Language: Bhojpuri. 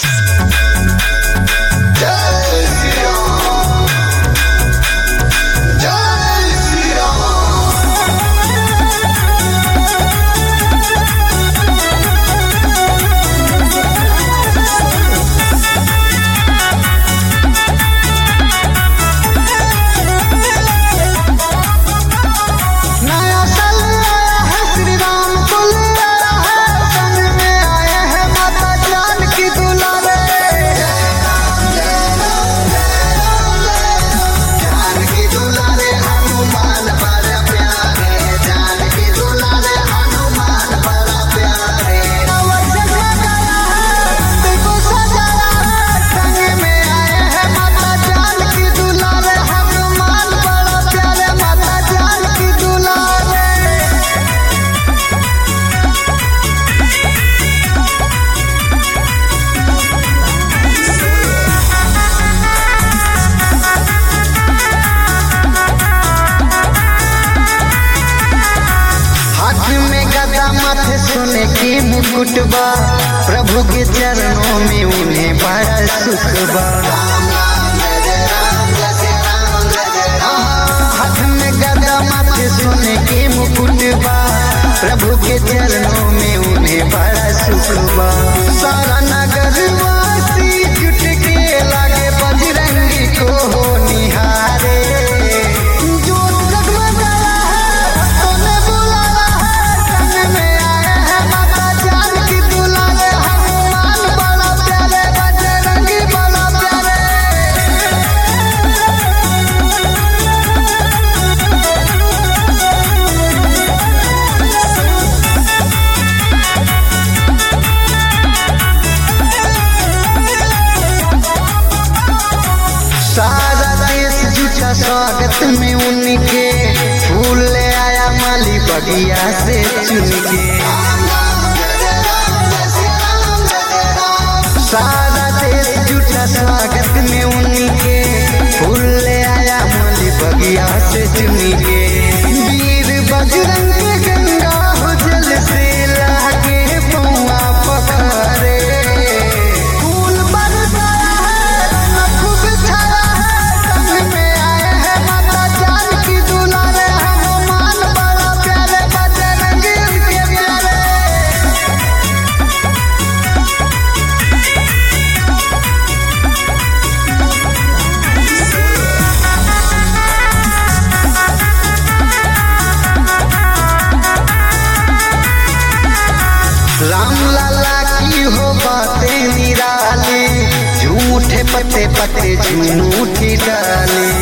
माथे सोने की मुकुट बा, प्रभु के चरणों में उन्हें बड़ा सुख बा। हाथ में गदा माथे सोने की मुकुट बा, प्रभु के चरणों में उन्हें बड़ा सुख बा। सारा नगर वासी जुट के लागे बजरंगी को हो निहारे। सारा देश जुटा स्वागत में उनके, फूल ले आया माली बगिया से चुन के। सारा देश जुटा स्वागत में उनके, फूल ले आया माली बगिया से चुन के। वीर बजरंग के गंगा हो जल से लागे पौआ पखारे। राम लाला की हो बातें निराली, झूठे पत्ते पत्ते झूठी डाली।